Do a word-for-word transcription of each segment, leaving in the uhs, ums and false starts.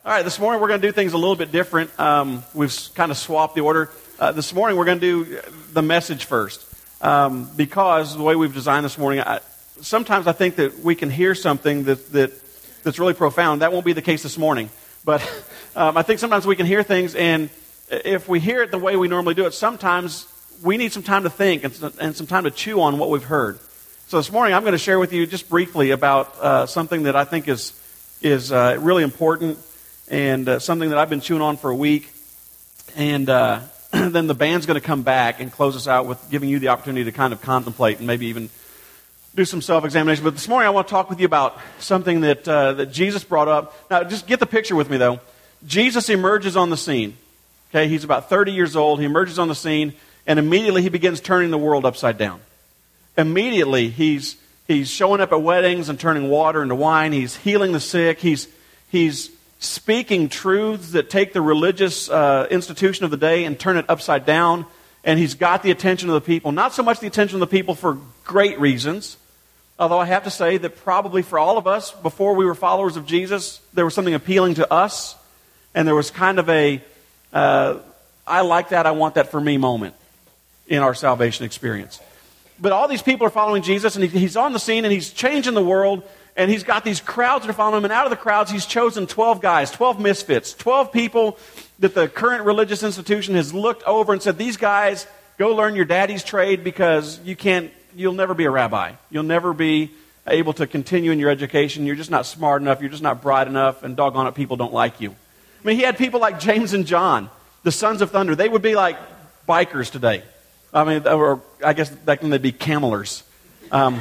All right, this morning we're going to do things a little bit different. Um, we've kind of swapped the order. Uh, this morning we're going to do the message first um, because the way we've designed this morning, I, sometimes I think that we can hear something that, that that's really profound. That won't be the case this morning. But um, I think sometimes we can hear things, and if we hear it the way we normally do it, sometimes we need some time to think and, and some time to chew on what we've heard. So this morning I'm going to share with you just briefly about uh, something that I think is, is uh, really important. And uh, something that I've been chewing on for a week. And uh, then the band's going to come back and close us out with giving you the opportunity to kind of contemplate and maybe even do some self-examination. But this morning I want to talk with you about something that uh, that Jesus brought up. Now, just get the picture with me, though. Jesus emerges on the scene. Okay, he's about thirty years old. He emerges on the scene, and immediately he begins turning the world upside down. Immediately, he's he's showing up at weddings and turning water into wine. He's healing the sick. He's he's speaking truths that take the religious uh, institution of the day and turn it upside down. And he's got the attention of the people. Not so much the attention of the people for great reasons. Although I have to say that probably for all of us, before we were followers of Jesus, there was something appealing to us. And there was kind of a, uh, I like that, I want that for me moment in our salvation experience. But all these people are following Jesus, and he, he's on the scene, and he's changing the world. And he's got these crowds that are following him. And out of the crowds, he's chosen twelve guys, twelve misfits, twelve people that the current religious institution has looked over and said, these guys, go learn your daddy's trade because you can't, you'll never be a rabbi. You'll never be able to continue in your education. You're just not smart enough. You're just not bright enough. And doggone it, people don't like you. I mean, he had people like James and John, the sons of thunder. They would be like bikers today. I mean, or I guess back then they'd be camelers. Um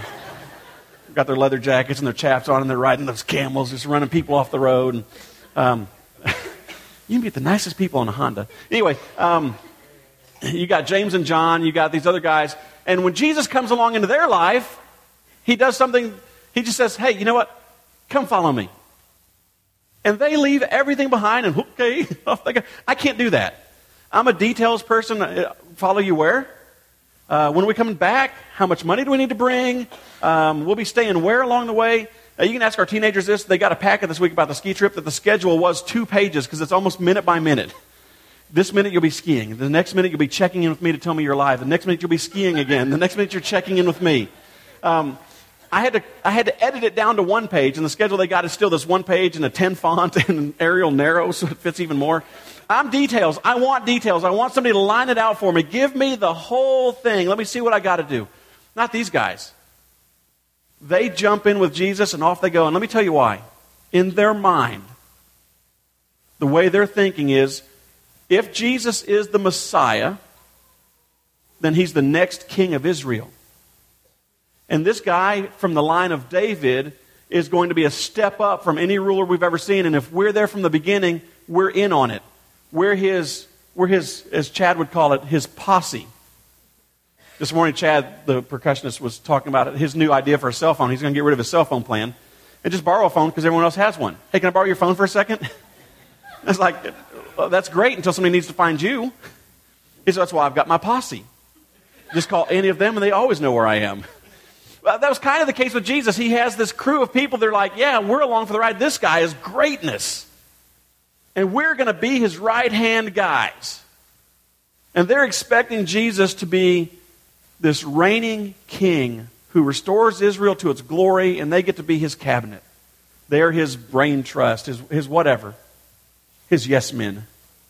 Got their leather jackets and their chaps on, and they're riding those camels, just running people off the road. And um, you can get the nicest people on a Honda. Anyway, um, you got James and John, you got these other guys. And when Jesus comes along into their life, he does something, he just says, hey, you know what? Come follow me. And they leave everything behind, and okay, off they go. I can't do that. I'm a details person. Follow you where? Uh, when are we coming back? How much money do we need to bring? Um, we'll be staying where along the way? Uh, you can ask our teenagers this. They got a packet this week about the ski trip that the schedule was two pages because it's almost minute by minute. This minute you'll be skiing. The next minute you'll be checking in with me to tell me you're alive. The next minute you'll be skiing again. The next minute you're checking in with me. Um, I had to I had to edit it down to one page, and the schedule they got is still this one page in a ten font and an Arial narrow, so it fits even more. I'm details. I want details. I want somebody to line it out for me. Give me the whole thing. Let me see what I got to do. Not these guys. They jump in with Jesus and off they go. And let me tell you why. In their mind, the way they're thinking is, if Jesus is the Messiah, then he's the next king of Israel. And this guy from the line of David is going to be a step up from any ruler we've ever seen. And if we're there from the beginning, we're in on it. We're his, we're his, as Chad would call it, his posse. This morning, Chad, the percussionist, was talking about his new idea for a cell phone. He's going to get rid of his cell phone plan and just borrow a phone because everyone else has one. Hey, can I borrow your phone for a second? It's like, well, that's great until somebody needs to find you. He said, that's why I've got my posse. Just call any of them and they always know where I am. Well, that was kind of the case with Jesus. He has this crew of people. They're like, yeah, we're along for the ride. This guy is greatness. And we're going to be his right-hand guys. And they're expecting Jesus to be this reigning king who restores Israel to its glory, and they get to be his cabinet. They're his brain trust, his, his whatever, his yes men.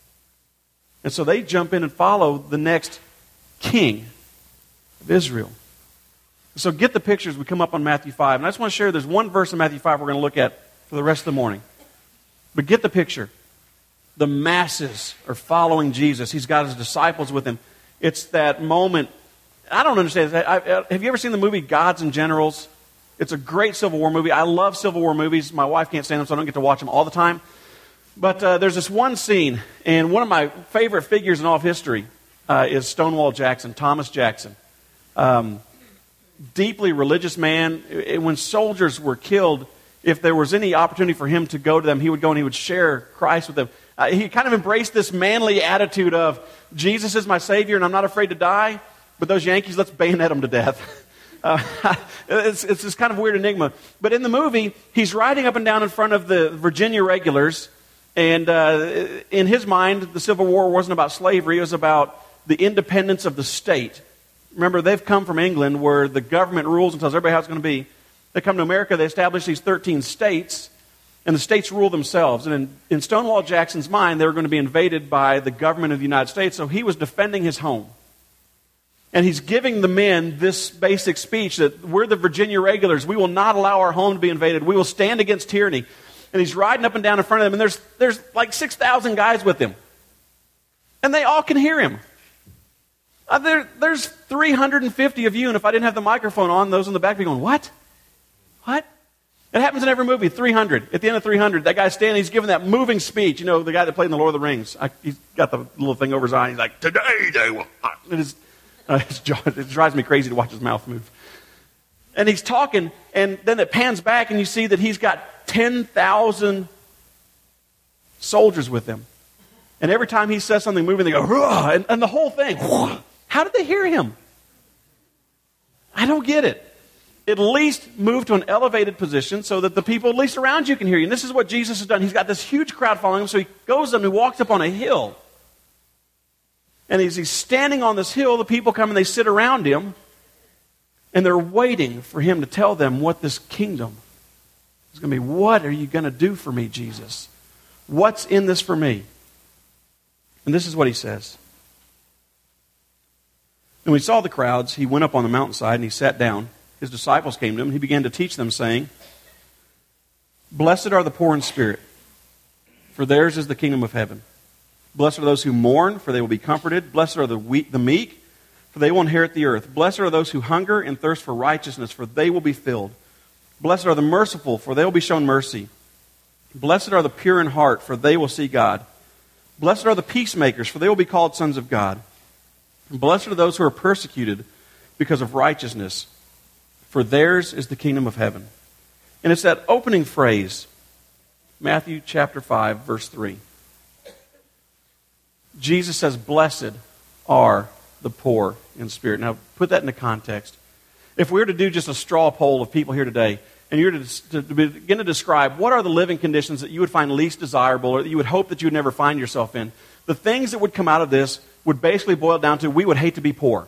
And so they jump in and follow the next king of Israel. So get the pictures. We come up on Matthew five. And I just want to share, there's one verse in Matthew five we're going to look at for the rest of the morning. But get the picture. The masses are following Jesus. He's got his disciples with him. It's that moment. I don't understand this. I, I, have you ever seen the movie Gods and Generals? It's a great Civil War movie. I love Civil War movies. My wife can't stand them, so I don't get to watch them all the time. But uh, there's this one scene, and one of my favorite figures in all of history uh, is Stonewall Jackson, Thomas Jackson. Um, deeply religious man. When soldiers were killed, if there was any opportunity for him to go to them, he would go and he would share Christ with them. Uh, he kind of embraced this manly attitude of, Jesus is my Savior and I'm not afraid to die, but those Yankees, let's bayonet them to death. Uh, it's, it's this kind of weird enigma. But in the movie, he's riding up and down in front of the Virginia regulars, And uh, in his mind, the Civil War wasn't about slavery. It was about the independence of the state. Remember, they've come from England where the government rules and tells everybody how it's going to be. They come to America, they establish these thirteen states, and the states rule themselves. And in, in Stonewall Jackson's mind, they were going to be invaded by the government of the United States, so he was defending his home. And he's giving the men this basic speech that we're the Virginia regulars. We will not allow our home to be invaded. We will stand against tyranny. And he's riding up and down in front of them, and there's, there's like six thousand guys with him. And they all can hear him. Uh, there, there's three hundred fifty of you, and if I didn't have the microphone on, those in the back would be going, what? What? It happens in every movie, three hundred. At the end of three hundred, that guy's standing, he's giving that moving speech. You know, the guy that played in The Lord of the Rings. I, he's got the little thing over his eye, and he's like, today they will not. It, is, uh, his jaw, it drives me crazy to watch his mouth move. And he's talking, and then it pans back, and you see that he's got ten thousand soldiers with him. And every time he says something moving, they go, Rah! And, and the whole thing. Wah! How did they hear him? I don't get it. At least move to an elevated position so that the people at least around you can hear you. And this is what Jesus has done. He's got this huge crowd following him, so he goes up and he walks up on a hill. And as he's standing on this hill, the people come and they sit around him, and they're waiting for him to tell them what this kingdom is going to be. What are you going to do for me, Jesus? What's in this for me? And this is what he says. And when he saw the crowds, he went up on the mountainside and he sat down. His disciples came to him and he began to teach them, saying, Blessed are the poor in spirit, for theirs is the kingdom of heaven. Blessed are those who mourn, for they will be comforted. Blessed are the weak, the meek, for they will inherit the earth. Blessed are those who hunger and thirst for righteousness, for they will be filled. Blessed are the merciful, for they will be shown mercy. Blessed are the pure in heart, for they will see God. Blessed are the peacemakers, for they will be called sons of God. And blessed are those who are persecuted because of righteousness, for theirs is the kingdom of heaven. And it's that opening phrase, Matthew chapter five, verse three. Jesus says, Blessed are the poor in spirit. Now, put that into context. If we were to do just a straw poll of people here today, and you were to, to, to begin to describe what are the living conditions that you would find least desirable or that you would hope that you would never find yourself in, the things that would come out of this would basically boil down to we would hate to be poor.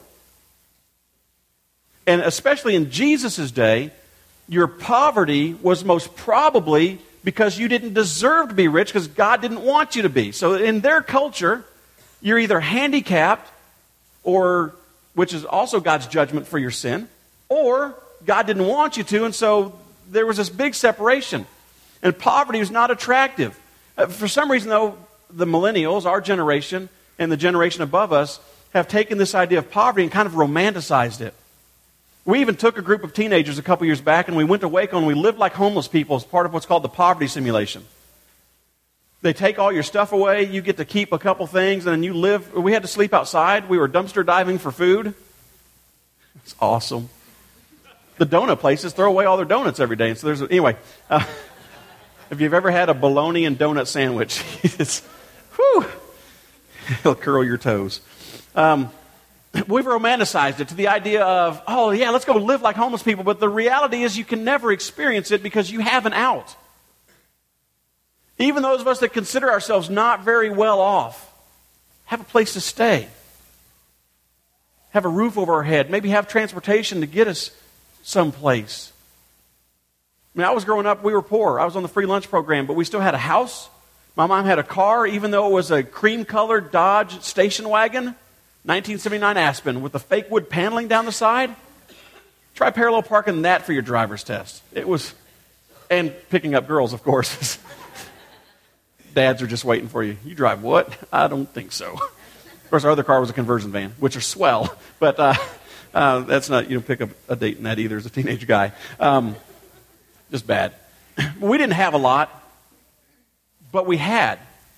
And especially in Jesus' day, your poverty was most probably because you didn't deserve to be rich because God didn't want you to be. So in their culture, you're either handicapped, or which is also God's judgment for your sin, or God didn't want you to, and so there was this big separation. And poverty was not attractive. Uh, for some reason, though, the millennials, our generation, and the generation above us, have taken this idea of poverty and kind of romanticized it. We even took a group of teenagers a couple years back, and we went to Waco, and we lived like homeless people as part of what's called the poverty simulation. They take all your stuff away, you get to keep a couple things, and then you live. We had to sleep outside. We were dumpster diving for food. It's awesome. The donut places throw away all their donuts every day. And so there's anyway. Uh, if you've ever had a bologna and donut sandwich, it's whew, it'll curl your toes. Um, we've romanticized it to the idea of, oh yeah, let's go live like homeless people. But the reality is, you can never experience it because you have an out. Even those of us that consider ourselves not very well off have a place to stay, have a roof over our head, maybe have transportation to get us someplace. I mean, I was growing up, we were poor. I was on the free lunch program, but we still had a house. My mom had a car, even though it was a cream-colored Dodge station wagon, nineteen seventy-nine Aspen, with the fake wood paneling down the side. Try parallel parking that for your driver's test. It was, and picking up girls, of course. Dads are just waiting for you. You drive what? I don't think so. Of course, our other car was a conversion van, which are swell, but uh, uh, that's not, you don't pick up a date in that either as a teenage guy. Um, just bad. We didn't have a lot, but we had.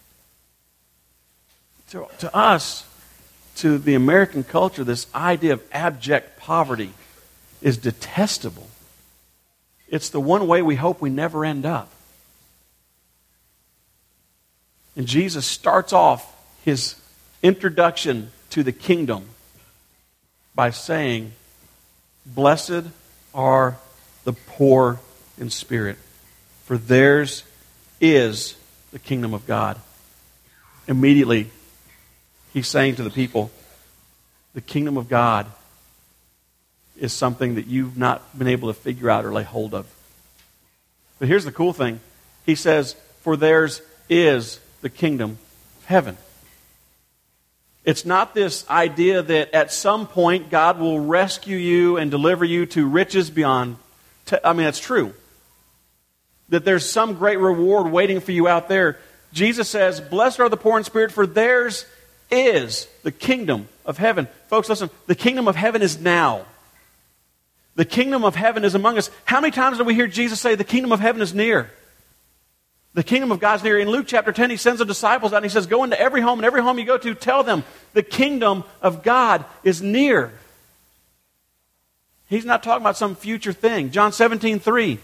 To, to us, to the American culture, this idea of abject poverty is detestable. It's the one way we hope we never end up. And Jesus starts off his introduction to the kingdom by saying, Blessed are the poor in spirit, for theirs is the kingdom of God. Immediately, he's saying to the people, the kingdom of God is something that you've not been able to figure out or lay hold of. But here's the cool thing. He says, for theirs is the kingdom of heaven. It's not this idea that at some point God will rescue you and deliver you to riches beyond. T- I mean, it's true. That there's some great reward waiting for you out there. Jesus says, blessed are the poor in spirit, for theirs is the kingdom of heaven. Folks, listen, the kingdom of heaven is now. The kingdom of heaven is among us. How many times do we hear Jesus say the kingdom of heaven is near? The kingdom of God's near. In Luke chapter ten, he sends the disciples out and he says, go into every home, and every home you go to, tell them the kingdom of God is near. He's not talking about some future thing. John seventeen three.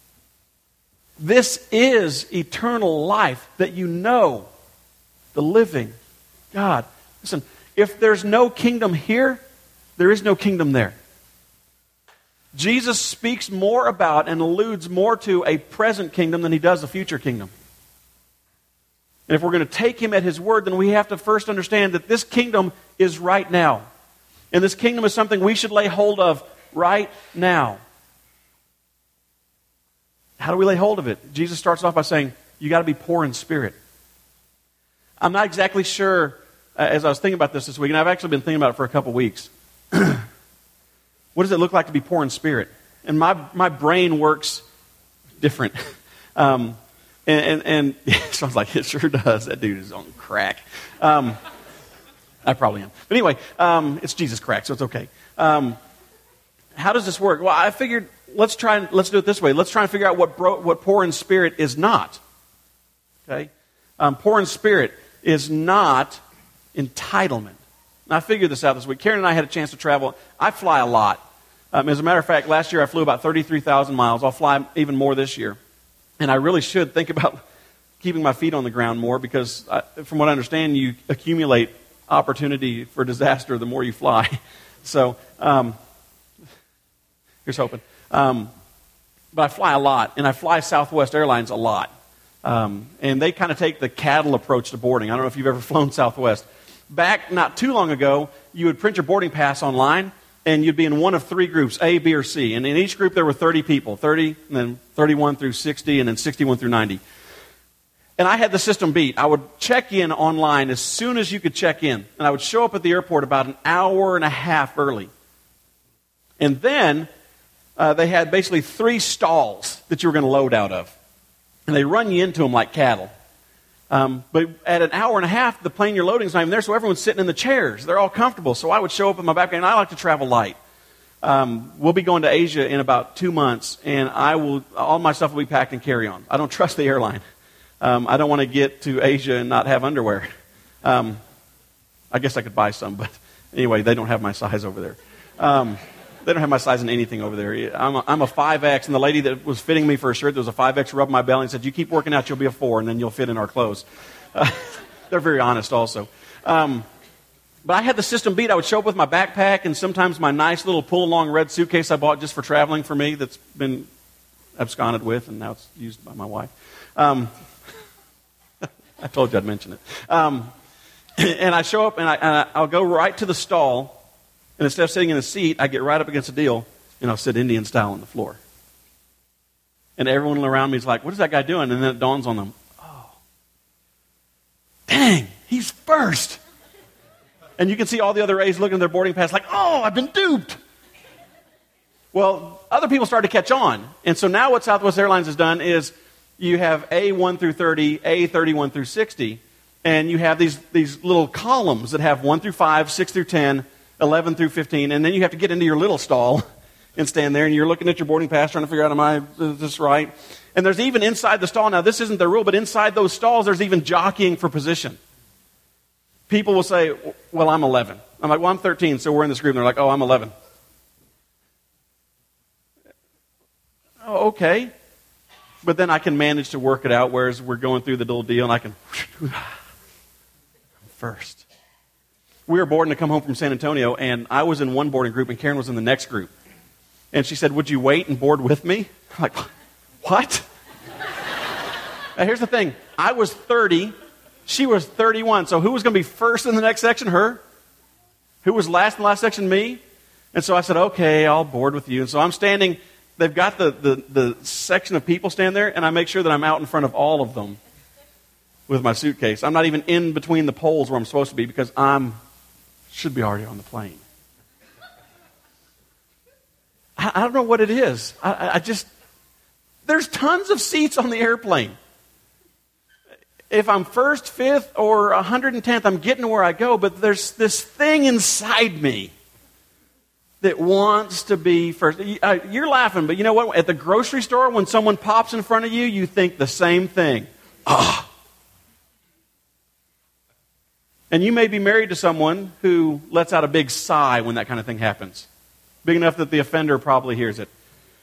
This is eternal life, that you know the living God. Listen, if there's no kingdom here, there is no kingdom there. Jesus speaks more about and alludes more to a present kingdom than he does a future kingdom. And if we're going to take him at his word, then we have to first understand that this kingdom is right now. And this kingdom is something we should lay hold of right now. How do we lay hold of it? Jesus starts off by saying, you got to be poor in spirit. I'm not exactly sure, uh, as I was thinking about this this week, and I've actually been thinking about it for a couple weeks. What does it look like to be poor in spirit? And my, my brain works different. Um, and and, and it sounds like it sure does. That dude is on crack. Um, I probably am. But anyway, um, it's Jesus crack, so it's okay. Um, how does this work? Well, I figured let's try and let's do it this way. Let's try and figure out what bro, what poor in spirit is not. Okay, um, poor in spirit is not entitlement. And I figured this out this week. Karen and I had a chance to travel. I fly a lot. Um, as a matter of fact, last year I flew about thirty-three thousand miles. I'll fly even more this year. And I really should think about keeping my feet on the ground more because, I, from what I understand, you accumulate opportunity for disaster the more you fly. So, um, here's hoping. Um, but I fly a lot, and I fly Southwest Airlines a lot. Um, and they kind of take the cattle approach to boarding. I don't know if you've ever flown Southwest. Back not too long ago, you would print your boarding pass online, and you'd be in one of three groups, A, B, or C. And in each group, there were thirty people, thirty, and then thirty-one through sixty, and then sixty-one through ninety. And I had the system beat. I would check in online as soon as you could check in. And I would show up at the airport about an hour and a half early. And then uh, they had basically three stalls that you were going to load out of. And they run you into them like cattle. Um, but at an hour and a half, the plane you're loading is not even there, so everyone's sitting in the chairs. They're all comfortable. So I would show up in my backpack, and I like to travel light. Um, we'll be going to Asia in about two months, and I will all my stuff will be packed and carry-on. I don't trust the airline. Um, I don't want to get to Asia and not have underwear. Um, I guess I could buy some, but anyway, they don't have my size over there. Um, they don't have my size in anything over there. I'm a, I'm a five X, and the lady that was fitting me for a shirt that was a five X rubbed my belly and said, you keep working out, you'll be a four, and then you'll fit in our clothes. Uh, they're very honest also. Um, but I had the system beat. I would show up with my backpack and sometimes my nice little pull-along red suitcase I bought just for traveling for me that's been absconded with, and now it's used by my wife. Um, I told you I'd mention it. Um, and I show up, and, I, and I'll go right to the stall, and instead of sitting in a seat, I get right up against a deal, and I'll sit Indian style on the floor. And everyone around me is like, what is that guy doing? And then it dawns on them, oh, dang, he's first. And you can see all the other A's looking at their boarding pass like, oh, I've been duped. Well, other people started to catch on. And so now what Southwest Airlines has done is you have A one through thirty, A thirty-one through sixty, and you have these, these little columns that have one through five, six through ten, eleven through fifteen, and then you have to get into your little stall and stand there, and you're looking at your boarding pass trying to figure out, am I, is this right? And there's even inside the stall, now this isn't the rule, but inside those stalls there's even jockeying for position. People will say, well, I'm eleven. I'm like, well, I'm thirteen, so we're in this group, and they're like, oh, I'm eleven. Oh, okay. But then I can manage to work it out, whereas we're going through the little deal, and I can, I'm first. We were boarding to come home from San Antonio, and I was in one boarding group, and Karen was in the next group. And she said, would you wait and board with me? I'm like, what? Now, here's the thing. I was thirty. She was thirty-one. So who was going to be first in the next section? Her. Who was last in the last section? Me. And so I said, okay, I'll board with you. And so I'm standing. They've got the, the, the section of people stand there, and I make sure that I'm out in front of all of them with my suitcase. I'm not even in between the poles where I'm supposed to be because I'm should be already on the plane. I, I don't know what it is. I, I just, there's tons of seats on the airplane. If I'm first, fifth, or one hundred tenth, I'm getting to where I go, but there's this thing inside me that wants to be first. You're laughing, but you know what? At the grocery store, when someone pops in front of you, you think the same thing. Ah. And you may be married to someone who lets out a big sigh when that kind of thing happens. Big enough that the offender probably hears it.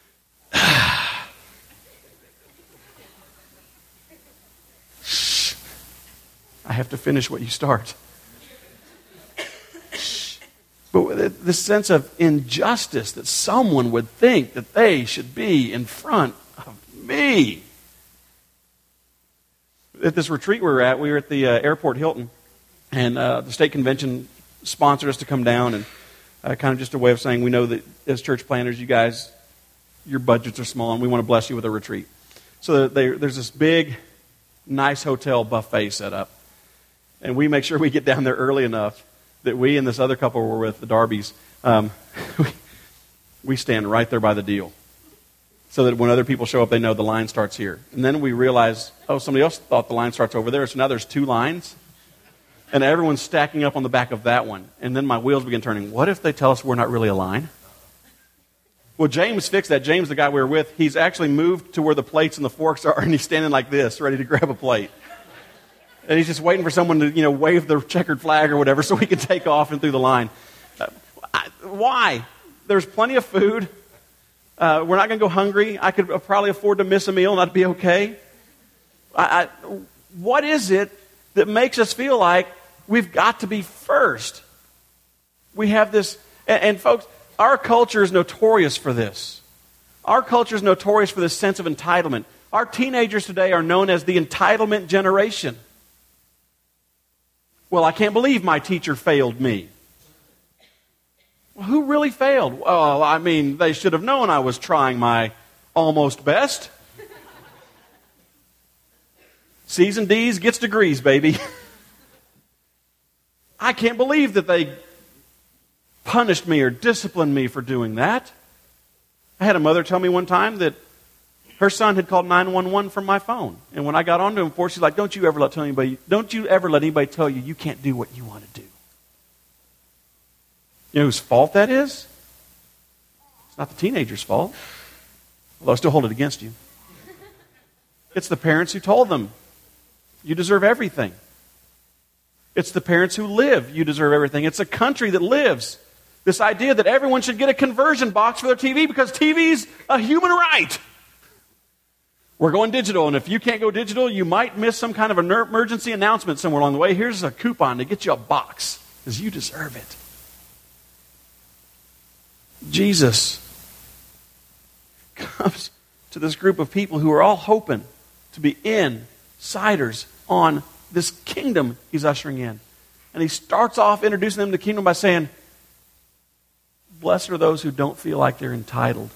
Shh. I have to finish what you start. But this sense of injustice that someone would think that they should be in front of me. At this retreat we were at, we were at the uh, Airport Hilton, and uh, the state convention sponsored us to come down, and uh, kind of just a way of saying we know that as church planners, you guys, your budgets are small, and we want to bless you with a retreat. So they, there's this big, nice hotel buffet set up, and we make sure we get down there early enough that we and this other couple were with, the Darbys, um, we, we stand right there by the deal. So that when other people show up, they know the line starts here. And then we realize, oh, somebody else thought the line starts over there, so now there's two lines. And everyone's stacking up on the back of that one. And then my wheels begin turning. What if they tell us we're not really a line? Well, James fixed that. James, the guy we were with, he's actually moved to where the plates and the forks are, and he's standing like this, ready to grab a plate. And he's just waiting for someone to, you know, wave the checkered flag or whatever so we can take off and through the line. Uh, I, why? There's plenty of food. Uh, we're not going to go hungry. I could probably afford to miss a meal and that'd be okay. I, I, what is it that makes us feel like we've got to be first? We have this, and, and folks, our culture is notorious for this. Our culture is notorious for this sense of entitlement. Our teenagers today are known as the entitlement generation. Well, I can't believe my teacher failed me. Well, who really failed? Well, I mean, they should have known I was trying my almost best. C's and D's gets degrees, baby. I can't believe that they punished me or disciplined me for doing that. I had a mother tell me one time that her son had called nine one one from my phone. And when I got onto him for it, she's like, don't you ever let tell anybody, don't you ever let anybody tell you you can't do what you want to do. You know whose fault that is? It's not the teenager's fault. Although I still hold it against you. It's the parents who told them, you deserve everything. It's the parents who live, you deserve everything. It's a country that lives. This idea that everyone should get a conversion box for their T V because T V's a human right. We're going digital, and if you can't go digital, you might miss some kind of an emergency announcement somewhere along the way. Here's a coupon to get you a box, because you deserve it. Jesus comes to this group of people who are all hoping to be insiders on this kingdom he's ushering in. And he starts off introducing them to the kingdom by saying, blessed are those who don't feel like they're entitled.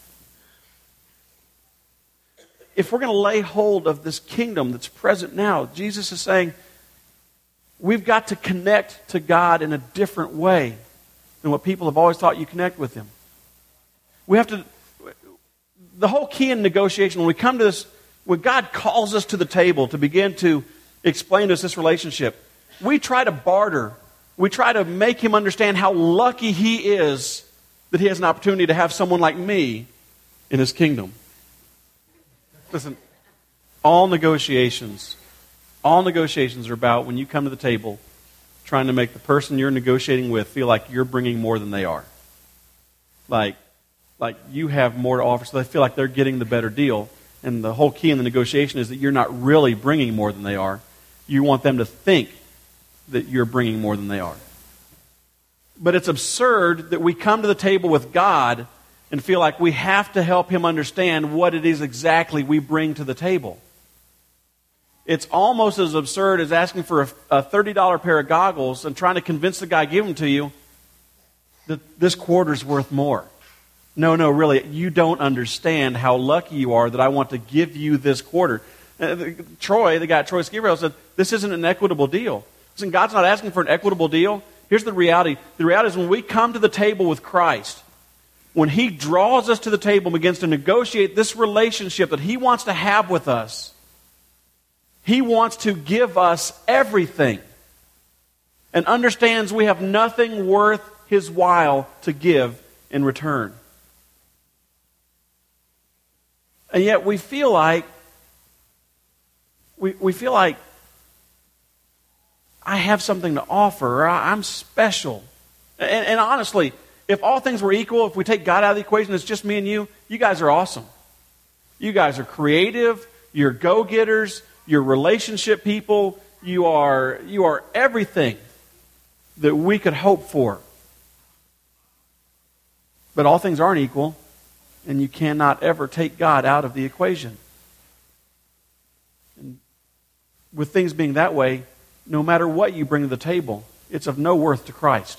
If we're going to lay hold of this kingdom that's present now, Jesus is saying we've got to connect to God in a different way than what people have always thought you connect with Him. We have to, the whole key in negotiation, when we come to this, when God calls us to the table to begin to explain to us this relationship, we try to barter. We try to make Him understand how lucky He is that He has an opportunity to have someone like me in His kingdom. Listen, all negotiations, all negotiations are about when you come to the table trying to make the person you're negotiating with feel like you're bringing more than they are. Like, like you have more to offer, so they feel like they're getting the better deal. And the whole key in the negotiation is that you're not really bringing more than they are. You want them to think that you're bringing more than they are. But it's absurd that we come to the table with God and feel like we have to help Him understand what it is exactly we bring to the table. It's almost as absurd as asking for a, a thirty dollars pair of goggles and trying to convince the guy giving them to you that this quarter's worth more. No, no, really, you don't understand how lucky you are that I want to give you this quarter. Uh, Troy, the guy at Troy Ski Rail, said, this isn't an equitable deal. Listen, God's not asking for an equitable deal. Here's the reality. The reality is when we come to the table with Christ, when He draws us to the table and begins to negotiate this relationship that He wants to have with us, He wants to give us everything and understands we have nothing worth His while to give in return. And yet we feel like, we, we feel like I have something to offer, or I'm special. And, and honestly, if all things were equal, if we take God out of the equation, it's just me and you, you guys are awesome. You guys are creative, you're go-getters, you're relationship people, you are, you are everything that we could hope for. But all things aren't equal, and you cannot ever take God out of the equation. And with things being that way, no matter what you bring to the table, it's of no worth to Christ.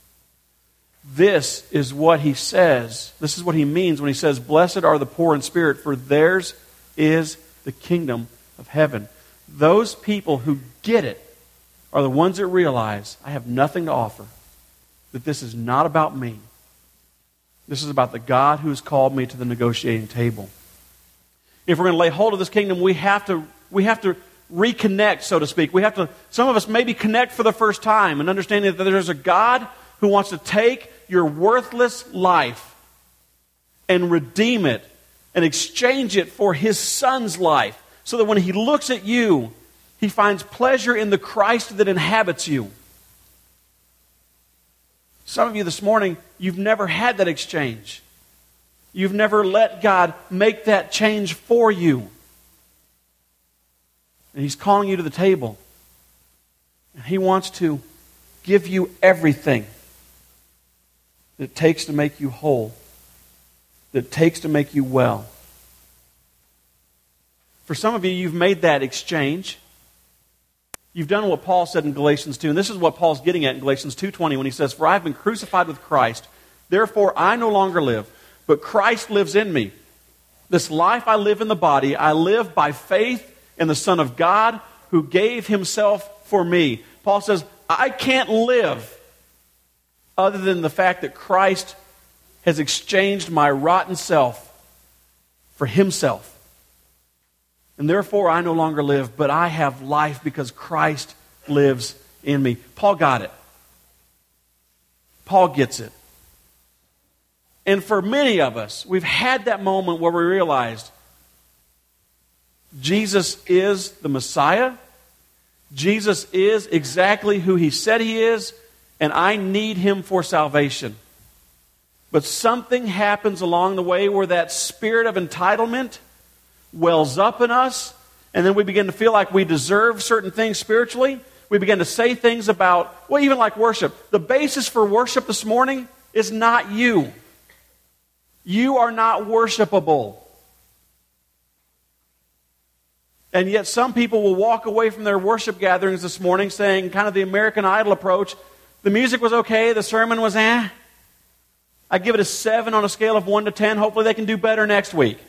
This is what He says. This is what He means when He says, blessed are the poor in spirit, for theirs is the kingdom of heaven. Those people who get it are the ones that realize, I have nothing to offer, that this is not about me. This is about the God who has called me to the negotiating table. If we're going to lay hold of this kingdom, we have to, we have to reconnect, so to speak. We have to, some of us maybe connect for the first time and understanding that there's a God who wants to take your worthless life and redeem it and exchange it for His Son's life, so that when He looks at you, He finds pleasure in the Christ that inhabits you. Some of you this morning, you've never had that exchange. You've never let God make that change for you. And He's calling you to the table. And He wants to give you everything that it takes to make you whole, that it takes to make you well. For some of you, you've made that exchange. You've done what Paul said in Galatians two, and this is what Paul's getting at in Galatians two twenty when he says, for I have been crucified with Christ, therefore I no longer live, but Christ lives in me. This life I live in the body, I live by faith in the Son of God who gave Himself for me. Paul says, I can't live other than the fact that Christ has exchanged my rotten self for Himself. And therefore I no longer live, but I have life because Christ lives in me. Paul got it. Paul gets it. And for many of us, we've had that moment where we realized Jesus is the Messiah. Jesus is exactly who He said He is, and I need Him for salvation. But something happens along the way where that spirit of entitlement wells up in us, and then we begin to feel like we deserve certain things spiritually. We begin to say things about, well, even like worship. The basis for worship this morning is not you. You are not worshipable. And yet some people will walk away from their worship gatherings this morning saying, kind of the American Idol approach, the music was okay, the sermon was eh. I give it a seven on a scale of one to ten. Hopefully they can do better next week.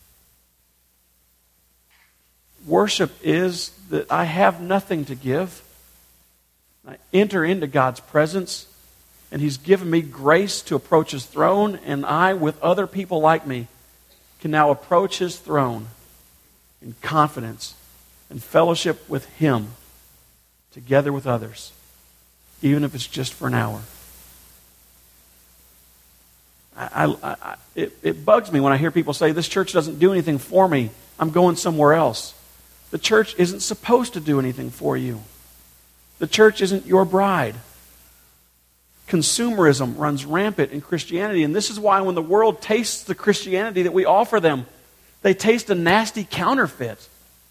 Worship is that I have nothing to give. I enter into God's presence, and He's given me grace to approach His throne, and I, with other people like me, can now approach His throne in confidence and fellowship with Him together with others, even if it's just for an hour. I, I, I, it, it bugs me when I hear people say, this church doesn't do anything for me. I'm going somewhere else. The church isn't supposed to do anything for you. The church isn't your bride. Consumerism runs rampant in Christianity, and this is why when the world tastes the Christianity that we offer them, they taste a nasty counterfeit.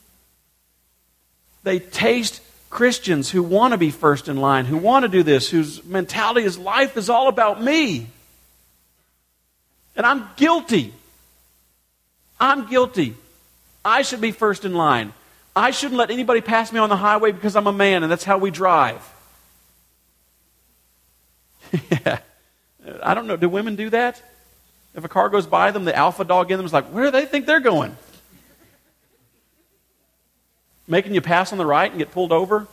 They taste Christians who want to be first in line, who want to do this, whose mentality is life is all about me. And I'm guilty. I'm guilty. I should be first in line. I shouldn't let anybody pass me on the highway because I'm a man and that's how we drive. Yeah. I don't know. Do women do that? If a car goes by them, the alpha dog in them is like, where do they think they're going? Making you pass on the right and get pulled over?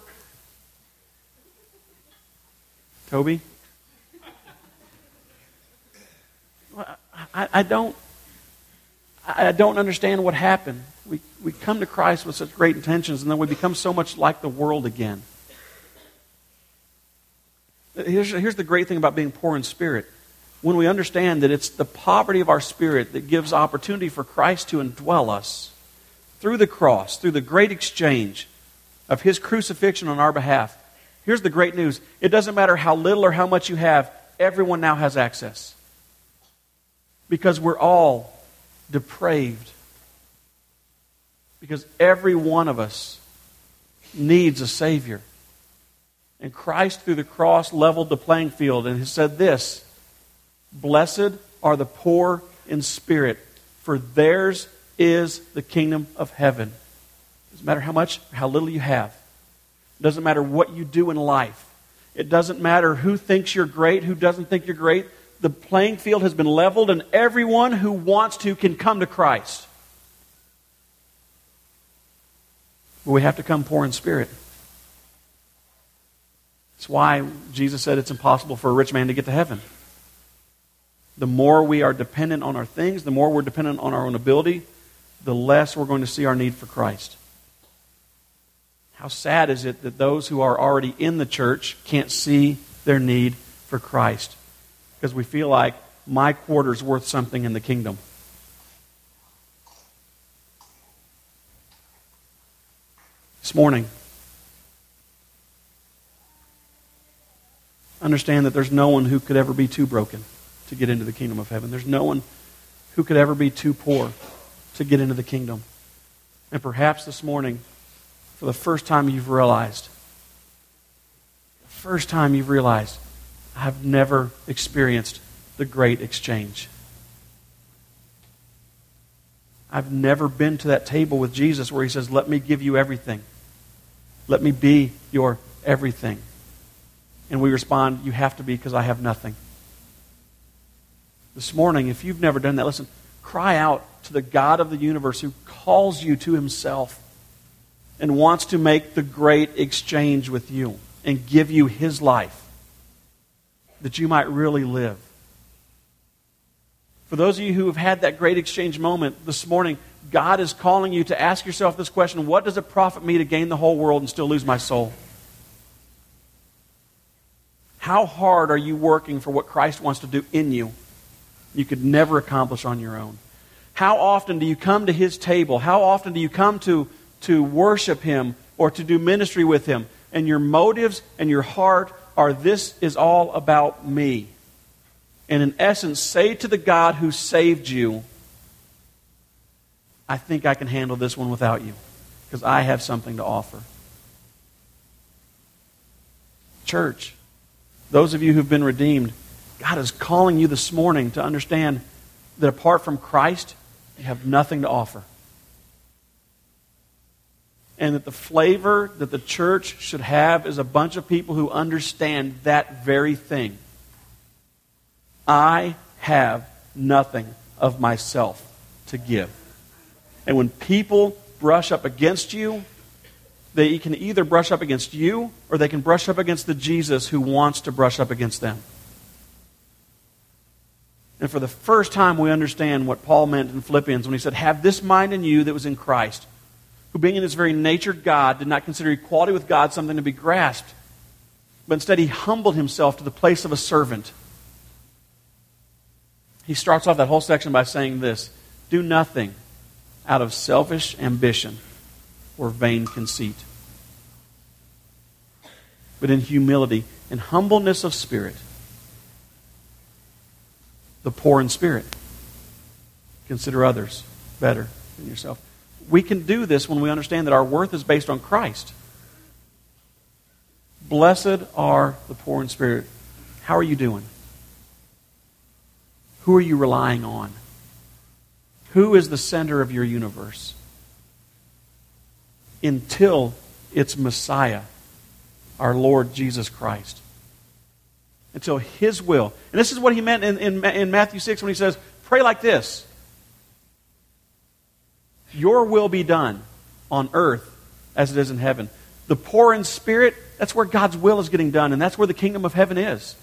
Toby? I, I don't I don't understand what happened. We, we come to Christ with such great intentions and then we become so much like the world again. Here's, here's the great thing about being poor in spirit. When we understand that it's the poverty of our spirit that gives opportunity for Christ to indwell us through the cross, through the great exchange of His crucifixion on our behalf. Here's the great news. It doesn't matter how little or how much you have, everyone now has access. Because we're all depraved. Because every one of us needs a Savior. And Christ through the cross leveled the playing field and has said this, blessed are the poor in spirit, for theirs is the kingdom of heaven. It doesn't matter how much or how little you have. It doesn't matter what you do in life. It doesn't matter who thinks you're great, who doesn't think you're great. The playing field has been leveled and everyone who wants to can come to Christ. But we have to come poor in spirit. That's why Jesus said it's impossible for a rich man to get to heaven. The more we are dependent on our things, the more we're dependent on our own ability, the less we're going to see our need for Christ. How sad is it that those who are already in the church can't see their need for Christ? Because we feel like my quarter's worth something in the kingdom. This morning, understand that there's no one who could ever be too broken to get into the kingdom of heaven. There's no one who could ever be too poor to get into the kingdom. And perhaps this morning, for the first time you've realized, the first time you've realized, I've never experienced the great exchange. I've never been to that table with Jesus where He says, let me give you everything. Let me be your everything. And we respond, you have to be because I have nothing. This morning, if you've never done that, listen, cry out to the God of the universe who calls you to Himself and wants to make the great exchange with you and give you His life that you might really live. For those of you who have had that great exchange moment this morning, God is calling you to ask yourself this question, what does it profit me to gain the whole world and still lose my soul? How hard are you working for what Christ wants to do in you? You could never accomplish on your own. How often do you come to His table? How often do you come to, to worship Him or to do ministry with Him? And your motives and your heart are, this is all about me. And in essence, say to the God who saved you, I think I can handle this one without you because I have something to offer. Church, those of you who've been redeemed, God is calling you this morning to understand that apart from Christ, you have nothing to offer. And that the flavor that the church should have is a bunch of people who understand that very thing. I have nothing of myself to give. And when people brush up against you, they can either brush up against you or they can brush up against the Jesus who wants to brush up against them. And for the first time we understand what Paul meant in Philippians when he said, have this mind in you that was in Christ, who being in His very nature God, did not consider equality with God something to be grasped, but instead He humbled Himself to the place of a servant. He starts off that whole section by saying this, do nothing out of selfish ambition or vain conceit, but in humility and humbleness of spirit, the poor in spirit. Consider others better than yourself. We can do this when we understand that our worth is based on Christ. Blessed are the poor in spirit. How are you doing? Who are you relying on? Who is the center of your universe? until it's Messiah, our Lord Jesus Christ. Until His will. And this is what He meant in, in, in Matthew six when He says, pray like this. Your will be done on earth as it is in heaven. The poor in spirit, that's where God's will is getting done, and that's where the kingdom of heaven is.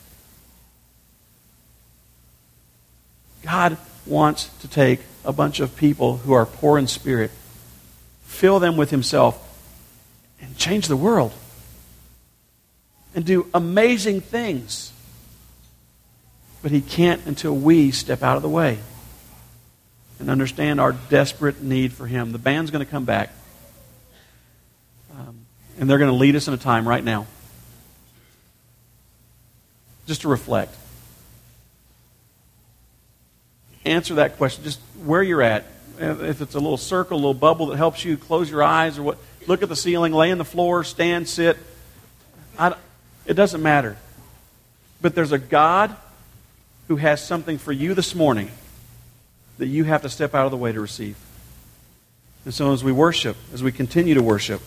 God wants to take a bunch of people who are poor in spirit, fill them with Himself, and change the world. And do amazing things. But He can't until we step out of the way and understand our desperate need for Him. The band's going to come back. Um, and they're going to lead us in a time right now. Just to reflect. Answer that question, just where you're at. If it's a little circle, a little bubble that helps you, close your eyes, or what. Look at the ceiling, lay on the floor, stand, sit. I, it doesn't matter. But there's a God who has something for you this morning that you have to step out of the way to receive. And so as we worship, as we continue to worship,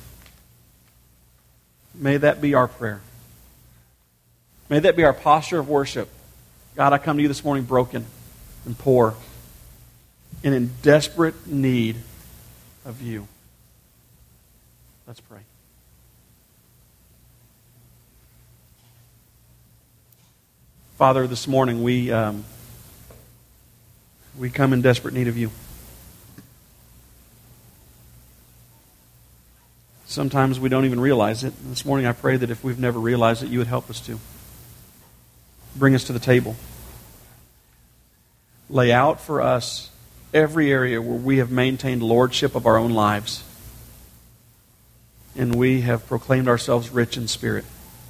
may that be our prayer. May that be our posture of worship. God, I come to you this morning broken and poor and in desperate need of you. Let's pray. Father, this morning we um, we come in desperate need of you. Sometimes we don't even realize it. This morning I pray that if we've never realized it, you would help us to. Bring us to the table. Lay out for us every area where we have maintained lordship of our own lives. And we have proclaimed ourselves rich in spirit.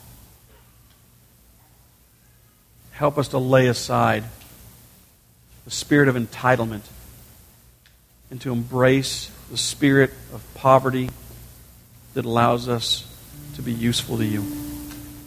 Help us to lay aside the spirit of entitlement and to embrace the spirit of poverty that allows us to be useful to you.